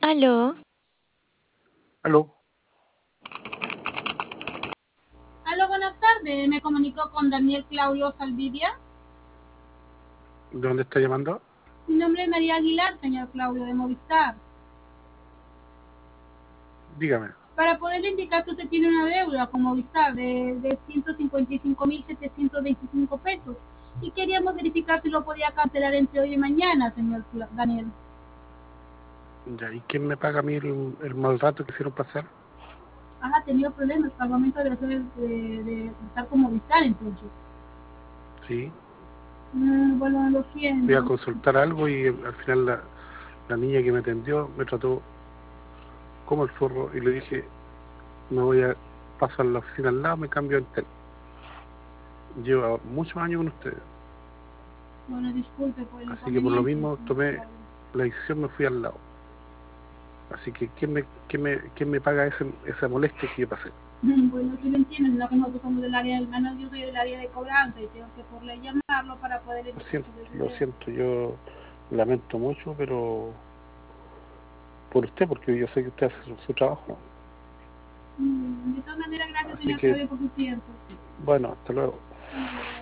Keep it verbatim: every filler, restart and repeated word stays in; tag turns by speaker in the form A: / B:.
A: Aló,
B: Aló,
C: Aló, buenas tardes. Me comunico con Daniel Claudio Salvivia.
B: ¿de dónde está llamando?
C: Mi nombre es María Aguilar, señor Claudio, de Movistar.
B: Dígame.
C: Para poderle indicar que usted tiene una deuda con Movistar de, de ciento cincuenta y cinco mil setecientos veinticinco pesos. Y queríamos verificar si lo podía cancelar entre hoy y mañana, señor Cla- Daniel.
B: Ya, ¿y quién me paga a mí el, el mal rato que hicieron pasar?
C: ¿Has tenido problemas al momento de, hacer, de, de estar con Movistar, entonces?
B: Sí,
C: Mm, bueno, lo
B: fui a
C: siento.
B: consultar algo y al final la, la niña que me atendió me trató como el zorro y le dije, me voy a pasar a la oficina al lado, me cambio a Entel. Llevo muchos años con ustedes,
C: Bueno, disculpe por el
B: así que por lo
C: inconveniente,
B: mismo
C: señor
B: tomé
C: Claudio.
B: la decisión, me fui al lado. Así que, ¿quién me, quién me, quién me paga ese, esa molestia que yo pasé?
C: Bueno, sí lo entiendo, sino que nosotros somos del área, al menos yo soy del área de cobranza y tengo que por ley llamarlo para poder
B: Lo
C: evitar
B: siento,
C: su
B: lo
C: deseo.
B: siento, yo lamento mucho, pero por usted, porque yo sé que usted hace su, su trabajo.
C: Mm, De todas maneras, gracias,
B: Así
C: señor
B: que,
C: Claudio, por su tiempo.
B: bueno, hasta luego.
C: Hasta luego.